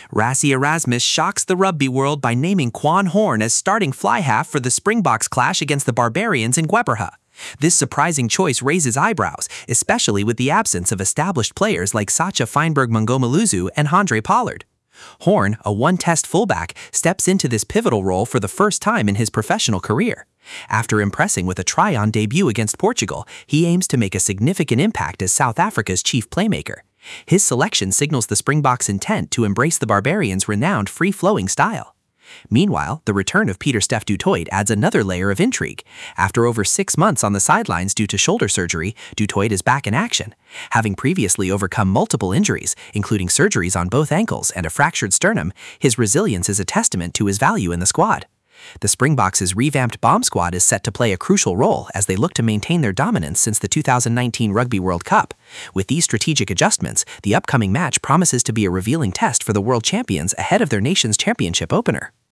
Rassie Erasmus shocks the rugby world by naming Quan Horn as starting fly-half for the Springboks clash against the Barbarians in Gweberha. This surprising choice raises eyebrows, especially with the absence of established players like Sacha Feinberg-Mangomoluzu and Handré Pollard. Horn, a one-test fullback, steps into this pivotal role for the first time in his professional career. After impressing with a try-on debut against Portugal, he aims to make a significant impact as South Africa's chief playmaker. His selection signals the Springboks' intent to embrace the Barbarians' renowned free-flowing style. Meanwhile, the return of Pieter-Steph du Toit adds another layer of intrigue. After over 6 months on the sidelines due to shoulder surgery, du Toit is back in action. Having previously overcome multiple injuries, including surgeries on both ankles and a fractured sternum, his resilience is a testament to his value in the squad. The Springboks' revamped bomb squad is set to play a crucial role as they look to maintain their dominance since the 2019 Rugby World Cup. With these strategic adjustments, the upcoming match promises to be a revealing test for the world champions ahead of their nation's championship opener.